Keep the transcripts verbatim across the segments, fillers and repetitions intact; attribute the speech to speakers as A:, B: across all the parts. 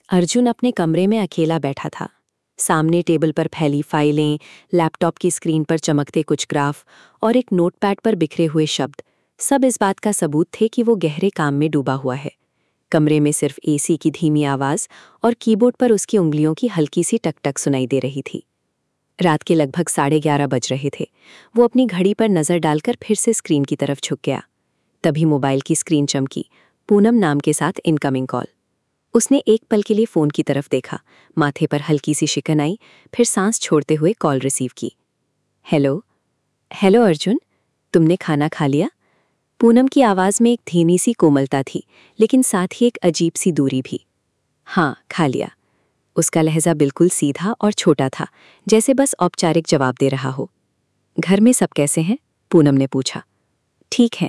A: अर्जुन अपने कमरे में अकेला बैठा था। सामने टेबल पर फैली फाइलें, लैपटॉप की स्क्रीन पर चमकते कुछ ग्राफ और एक नोटपैड पर बिखरे हुए शब्द, सब इस बात का सबूत थे कि वो गहरे काम में डूबा हुआ है। कमरे में सिर्फ एसी की धीमी आवाज़ और कीबोर्ड पर उसकी उंगलियों की हल्की सी टकटक सुनाई दे रही थी। रात के लगभग साढ़े ग्यारह बज रहे थे। वो अपनी घड़ी पर नज़र डालकर फिर से स्क्रीन की तरफ झुक गया। तभी मोबाइल की स्क्रीन चमकी। पूनम नाम के साथ इनकमिंग कॉल। उसने एक पल के लिए फ़ोन की तरफ देखा, माथे पर हल्की सी शिकन आई, फिर सांस छोड़ते हुए कॉल रिसीव की। हेलो हेलो अर्जुन, तुमने खाना खा लिया? पूनम की आवाज़ में एक धीमी सी कोमलता थी, लेकिन साथ ही एक अजीब सी दूरी भी। हाँ, खा लिया। उसका लहजा बिल्कुल सीधा और छोटा था, जैसे बस औपचारिक जवाब दे रहा हो। घर में सब कैसे हैं? पूनम ने पूछा। ठीक है,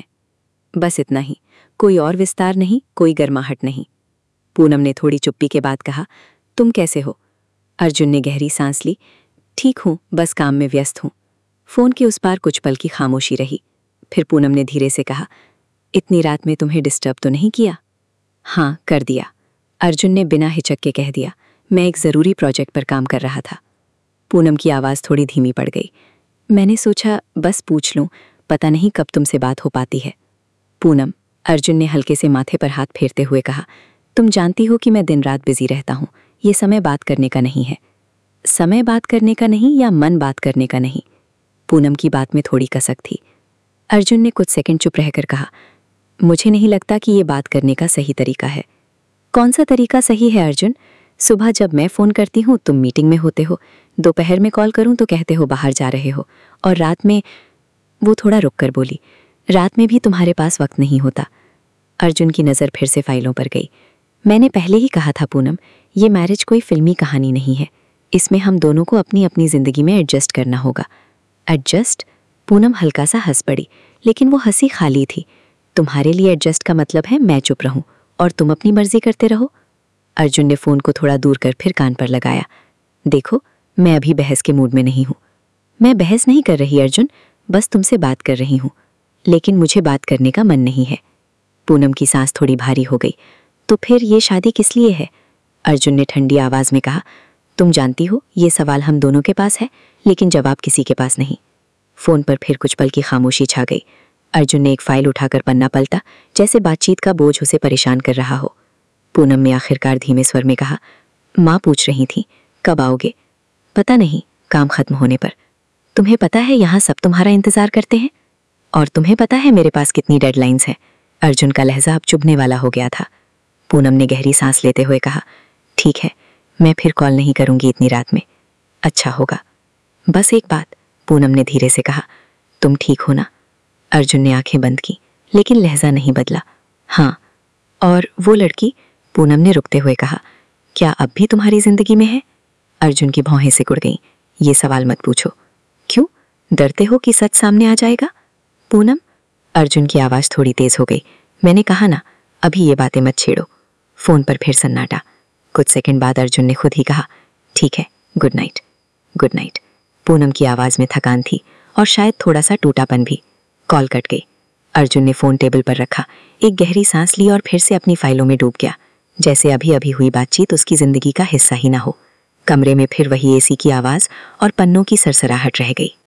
A: बस इतना ही, कोई और विस्तार नहीं, कोई गर्माहट नहीं। पूनम ने थोड़ी चुप्पी के बाद कहा, तुम कैसे हो? अर्जुन ने गहरी सांस ली। ठीक हूँ, बस काम में व्यस्त हूँ। फ़ोन के उस पार कुछ पल की खामोशी रही। फिर पूनम ने धीरे से कहा, इतनी रात में तुम्हें डिस्टर्ब तो नहीं किया? हाँ, कर दिया। अर्जुन ने बिना हिचक के कह दिया। मैं एक ज़रूरी प्रोजेक्ट पर काम कर रहा था। पूनम की आवाज़ थोड़ी धीमी पड़ गई। मैंने सोचा बस पूछ लूँ, पता नहीं कब तुमसे बात हो पाती है। पूनम, अर्जुन ने हल्के से माथे पर हाथ फेरते हुए कहा, तुम जानती हो कि मैं दिन रात बिजी रहता हूँ। ये समय बात करने का नहीं है। समय बात करने का नहीं या मन बात करने का नहीं? पूनम की बात में थोड़ी कसक थी। अर्जुन ने कुछ सेकंड चुप रहकर कहा, मुझे नहीं लगता कि ये बात करने का सही तरीका है। कौन सा तरीका सही है अर्जुन? सुबह जब मैं फ़ोन करती हूँ तुम मीटिंग में होते हो, दोपहर में कॉल करूँ तो कहते हो बाहर जा रहे हो, और रात में... वो थोड़ा रुक कर बोली, रात में भी तुम्हारे पास वक्त नहीं होता। अर्जुन की नज़र फिर से फाइलों पर गई। मैंने पहले ही कहा था पूनम, ये मैरिज कोई फिल्मी कहानी नहीं है। इसमें हम दोनों को अपनी अपनी ज़िंदगी में एडजस्ट करना होगा। एडजस्ट? पूनम हल्का सा हंस पड़ी, लेकिन वो हंसी खाली थी। तुम्हारे लिए एडजस्ट का मतलब है मैं चुप रहूं और तुम अपनी मर्जी करते रहो? अर्जुन ने फ़ोन को थोड़ा दूर कर फिर कान पर लगाया। देखो, मैं अभी बहस के मूड में नहीं हूँ। मैं बहस नहीं कर रही अर्जुन, बस तुमसे बात कर रही हूँ। लेकिन मुझे बात करने का मन नहीं है। पूनम की सांस थोड़ी भारी हो गई। तो फिर ये शादी किस लिए है? अर्जुन ने ठंडी आवाज़ में कहा, तुम जानती हो ये सवाल हम दोनों के पास है, लेकिन जवाब किसी के पास नहीं। फ़ोन पर फिर कुछ पल की खामोशी छा गई। अर्जुन ने एक फाइल उठाकर पन्ना पलटा, जैसे बातचीत का बोझ उसे परेशान कर रहा हो। पूनम ने आखिरकार धीमे स्वर में कहा, माँ पूछ रही थी कब आओगे? पता नहीं, काम खत्म होने पर। तुम्हें पता है यहाँ सब तुम्हारा इंतज़ार करते हैं? और तुम्हें पता है मेरे पास कितनी डेडलाइंस हैं? अर्जुन का लहजा अब चुभने वाला हो गया था। पूनम ने गहरी सांस लेते हुए कहा, ठीक है, मैं फिर कॉल नहीं करूँगी इतनी रात में। अच्छा होगा। बस एक बात, पूनम ने धीरे से कहा, तुम ठीक हो ना? अर्जुन ने आंखें बंद की, लेकिन लहजा नहीं बदला। हाँ। और वो लड़की? पूनम ने रुकते हुए कहा, क्या अब भी तुम्हारी जिंदगी में है? अर्जुन की भौहें सिकुड़ गईं। ये सवाल मत पूछो। क्यों? डरते हो कि सच सामने आ जाएगा? पूनम, अर्जुन की आवाज़ थोड़ी तेज हो गई। मैंने कहा ना, अभी ये बातें मत छेड़ो। फ़ोन पर फिर सन्नाटा। कुछ सेकंड बाद अर्जुन ने खुद ही कहा, ठीक है, good night. Good night. Poonam की आवाज़ में थकान थी और शायद थोड़ा सा टूटापन भी। कॉल कट गई। अर्जुन ने फ़ोन टेबल पर रखा, एक गहरी सांस ली और फिर से अपनी फाइलों में डूब गया, जैसे अभी अभी हुई बातचीत उसकी ज़िंदगी का हिस्सा ही ना हो। कमरे में फिर वही एसी की आवाज़ और पन्नों की सरसराहट रह गई।